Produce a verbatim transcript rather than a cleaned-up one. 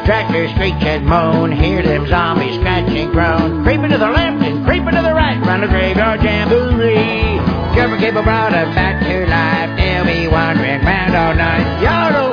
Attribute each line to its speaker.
Speaker 1: tractors screech and moan, hear them zombies scratch and groan, creeping to the left and creeping to the right, run the graveyard jamboree. Jumper cable brought them back to life, they'll be wandering round all night. Y'all don't